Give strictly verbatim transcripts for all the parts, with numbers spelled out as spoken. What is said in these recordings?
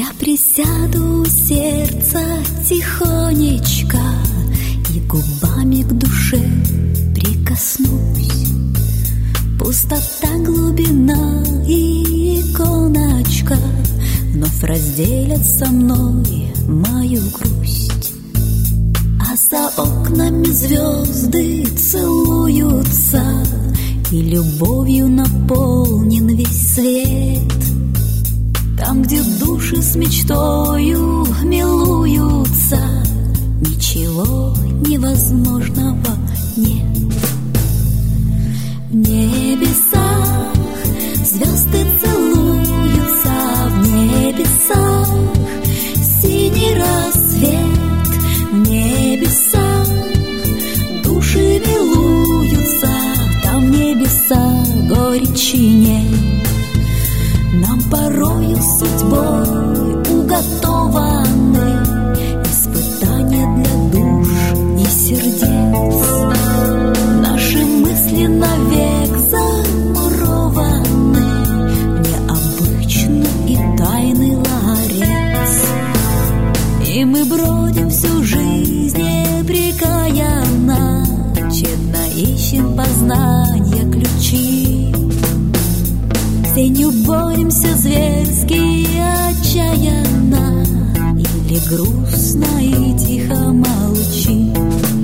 Я присяду у сердца тихонечко и губами к душе прикоснусь. Пустота, глубина и иконочка вновь разделят со мной мою грусть. А за окнами звезды целуются, и любовью наполнен весь свет. Там, где души с мечтою милуются, ничего невозможного нет. В небесах звезды целуются, в небесах синий рассвет, в небесах души милуются, там в небесах горечи нет. Нам порою судьбой уготованы испытания для душ и сердец. Наши мысли навек замурованы в необычный и тайный ларец. И мы бродим всю жизнь непрекаянно, тщетно ищем познания ключи. Тенью боремся зверски отчаянно, или грустно и тихо молчим.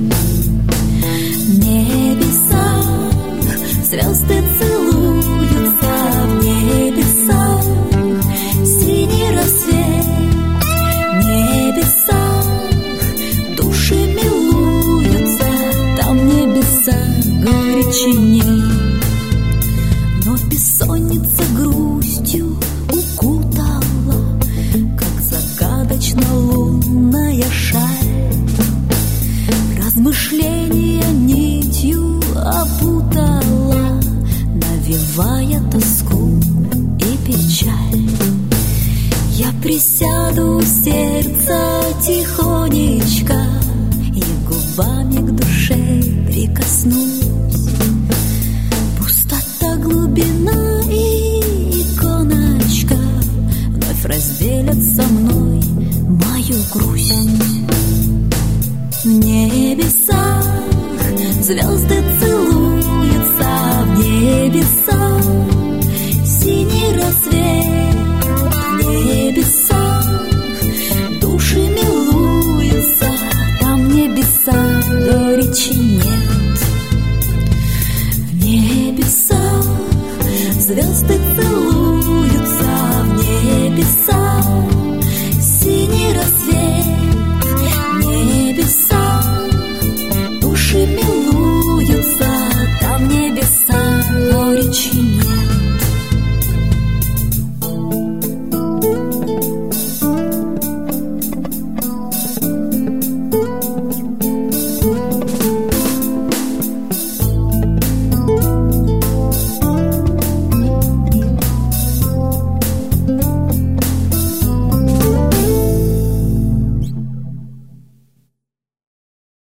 В небесах звезды целуются, в небесах синий рассвет, в небесах души милуются, там в небесах горечи нет. Но бессонница грустью укутала, как загадочно лунная шаль. Размышления нитью опутала, навевая тоску и печаль. Я присяду у сердца тихонечко и губами к душе прикоснусь. Глубина и иконочка вновь разделят со мной мою грусть. В небесах звезды целуются, в небесах синий рассвет, в небесах души милуются, там в небесах горечи нет. В небесах звезды целуются, в небесах